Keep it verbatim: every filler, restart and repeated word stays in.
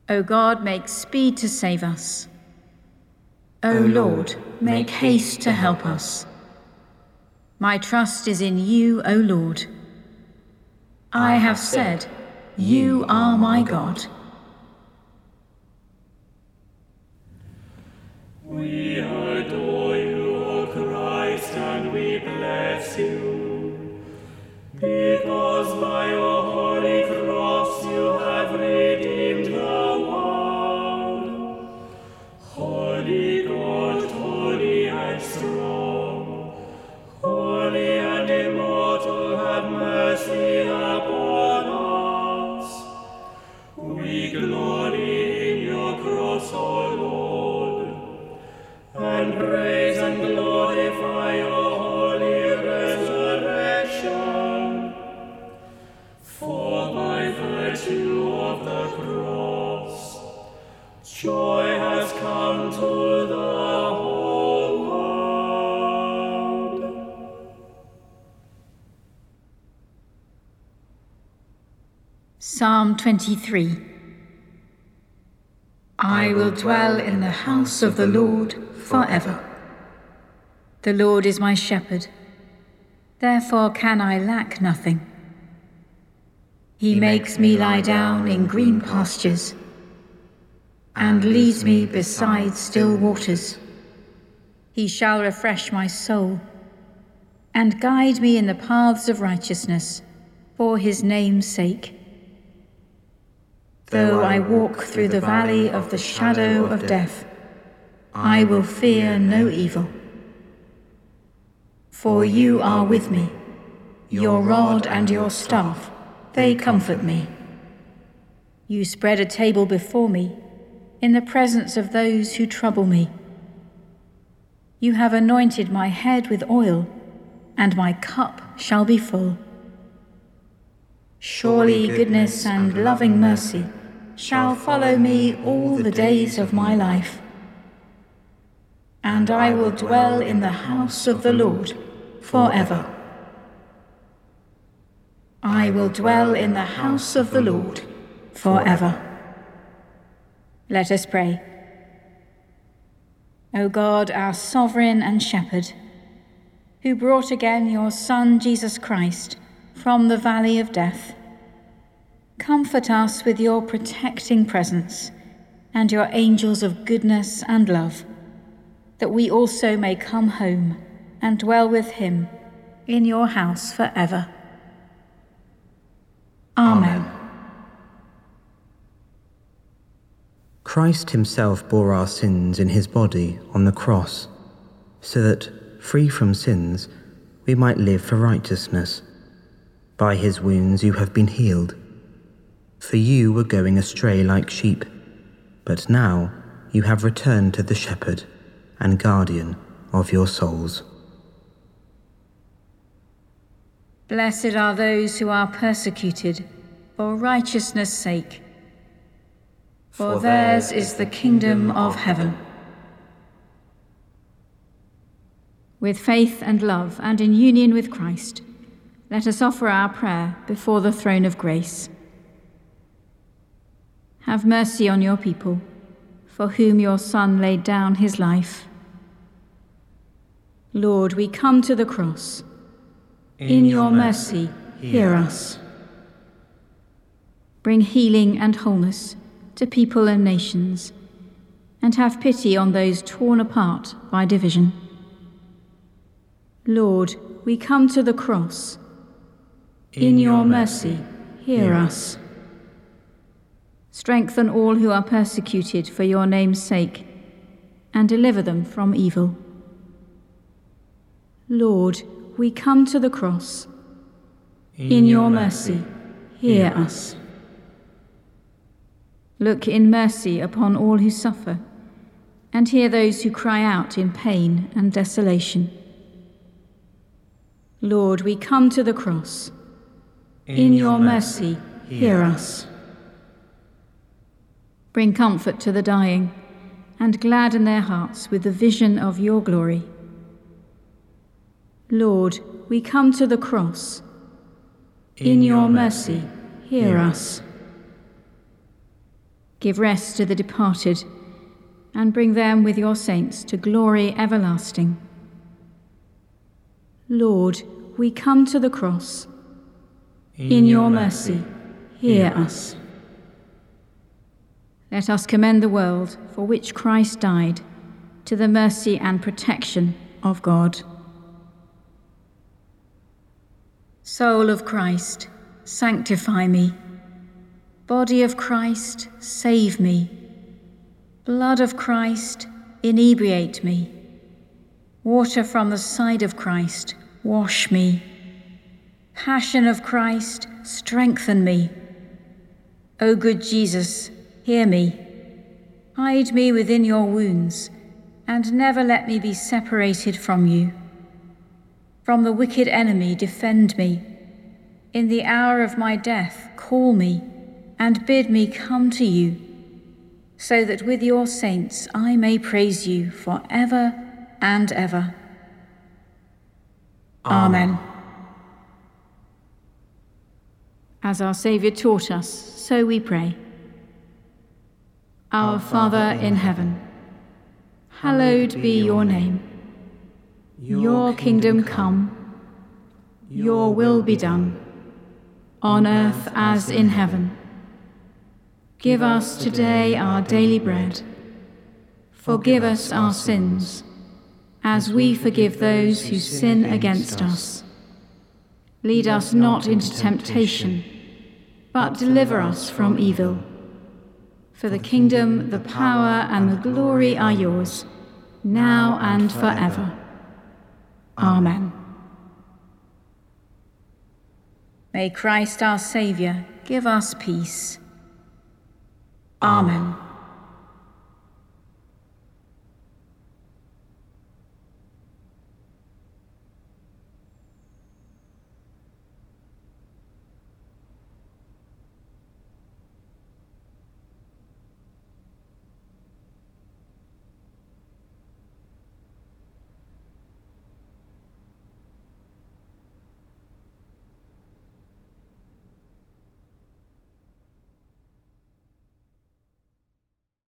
O God, make speed to save us. O Lord, make haste to help us. My trust is in you, O Lord. I have said, you are my God. We adore you, O Christ, and we bless you, because by your holy cross you have redeemed the world. Holy God, holy and strong, holy and immortal, have mercy upon us. We glory in your cross, O Lord, and praise and glorify your holy resurrection. For by virtue of the cross, joy has come to the whole world. Psalm twenty-three. I will dwell in the house of the Lord forever. The Lord is my shepherd, therefore can I lack nothing. He makes me lie down in green pastures and leads me beside still waters. He shall refresh my soul and guide me in the paths of righteousness for his name's sake. Though I walk through the valley of the shadow of death, I will fear no evil. For you are with me, your rod and your staff, they comfort me. You spread a table before me in the presence of those who trouble me. You have anointed my head with oil, and my cup shall be full. Surely goodness and loving mercy shall follow me all the days of my life, and I will dwell in the house of the Lord forever. I will dwell in the house of the Lord forever. Let us pray. O God, our sovereign and shepherd, who brought again your Son, Jesus Christ, from the valley of death, comfort us with your protecting presence and your angels of goodness and love, that we also may come home and dwell with him in your house forever. Amen. Christ himself bore our sins in his body on the cross, so that, free from sins, we might live for righteousness. By his wounds you have been healed. For you were going astray like sheep, but now you have returned to the shepherd and guardian of your souls. Blessed are those who are persecuted for righteousness' sake, for theirs is the kingdom of heaven. With faith and love and in union with Christ, let us offer our prayer before the throne of grace. Have mercy on your people, for whom your Son laid down his life. Lord, we come to the cross. In your mercy, hear us. Bring healing and wholeness to people and nations, and have pity on those torn apart by division. Lord, we come to the cross. In your mercy, hear us. Strengthen all who are persecuted for your name's sake, and deliver them from evil. Lord, we come to the cross. In your mercy, hear us. Look in mercy upon all who suffer, and hear those who cry out in pain and desolation. Lord, we come to the cross. In your mercy, hear us. Bring comfort to the dying, and gladden their hearts with the vision of your glory. Lord, we come to the cross. In your mercy, hear us. Give rest to the departed, and bring them with your saints to glory everlasting. Lord, we come to the cross. In your mercy, hear us. Let us commend the world for which Christ died to the mercy and protection of God. Soul of Christ, sanctify me. Body of Christ, save me. Blood of Christ, inebriate me. Water from the side of Christ, wash me. Passion of Christ, strengthen me. O good Jesus, hear me. Hide me within your wounds, and never let me be separated from you. From the wicked enemy defend me. In the hour of my death call me, and bid me come to you, so that with your saints I may praise you for ever and ever. Amen. Amen. As our Saviour taught us, so we pray. Our, our Father in heaven, hallowed be your name. Your kingdom come, your will be done, on earth as in heaven. Give us today our daily bread. Forgive us our sins, as we forgive those who sin against us. Lead us not into temptation, but deliver us from evil. For the kingdom, the power, and the glory are yours, now and forever. Amen. May Christ our Saviour give us peace. Amen.